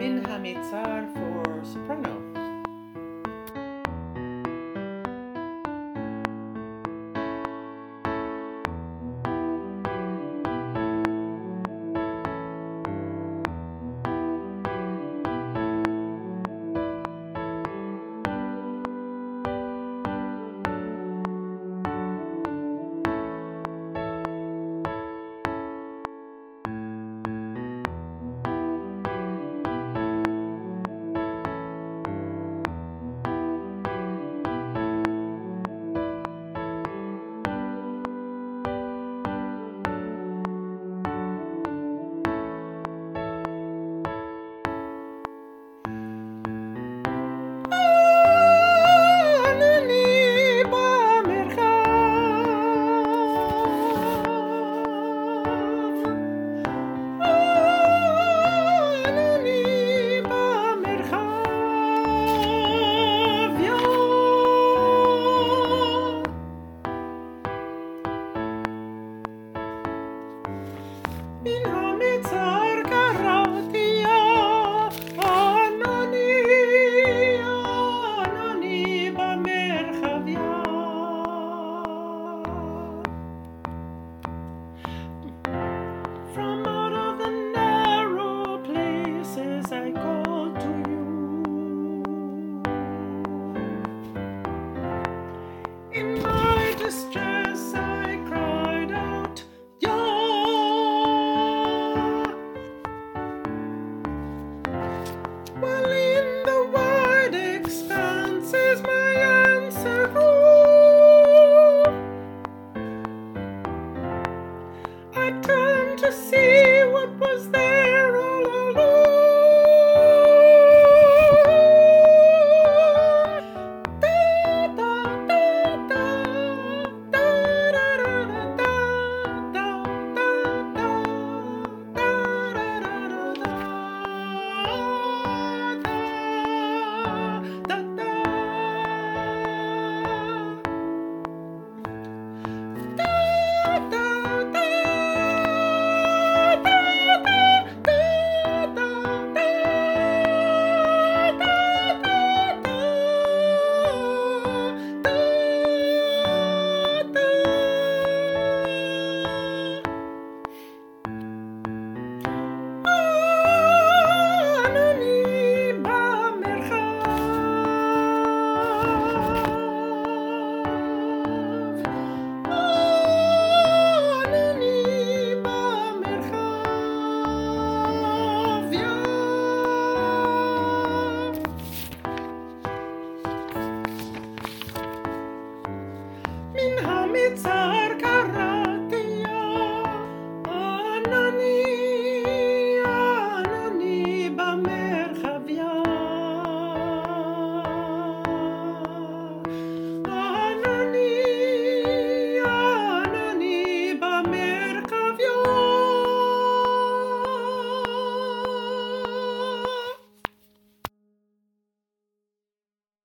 Minha Mitzar for soprano. From out of the narrow places I call to you. In my distress I cried out, Yah! While in the wide expanses my answer grew. I turned to see what was there all along. Da, da, da, da, da, da, da, da, da, da, da, da, Minha Mitzar